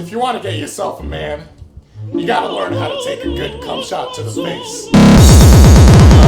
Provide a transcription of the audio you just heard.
if you want to get yourself a man, you gotta learn how to take a good cum shot to the face.